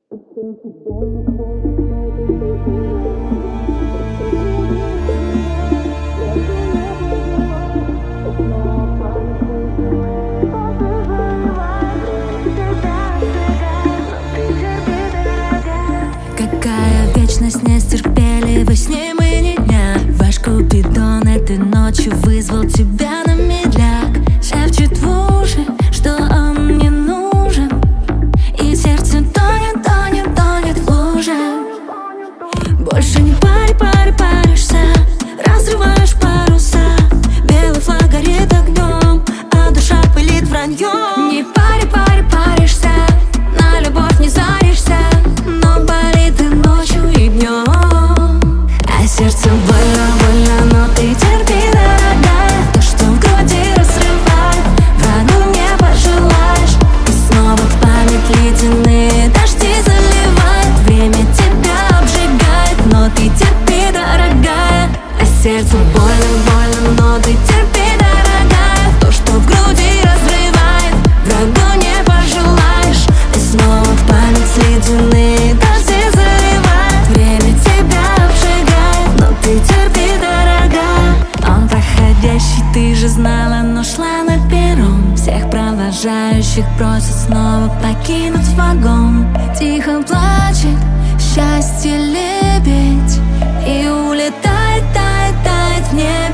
Какая вечность, не стерпели вы с ним и ни дня. Ваш Купидон этой ночью вызвал тебя на медляк. Шепчет в уши, что он мне нужен, и сердце тонет, тонет, тонет в луже. Больше не паришься, разрываешь паруса. Белый флаг горит огнем, а душа пылит враньем. Не паришься, на любовь не заришься, но болит и ночью, и днем. А сердце больно, больно, но ты терпи, дорогая. То, что в груди разрывает, врагу не пожелаешь. И снова память ледяные дожди заливает. Время тебя обжигает, но ты терпи, дорогая. А сердце больно, больно, но ты терпи, дорогая. То, что в груди разрывает, врагу не пожелаешь. И снова память ледяные дожди заливает. Время тебя обжигает, но ты терпи, дорогая. Он проходящий, ты же знала, но шла на перрон. Всех провожающих просит снова покинуть вагон. Тихо плачет счастье лебедь и улетает, тает, тает в небо.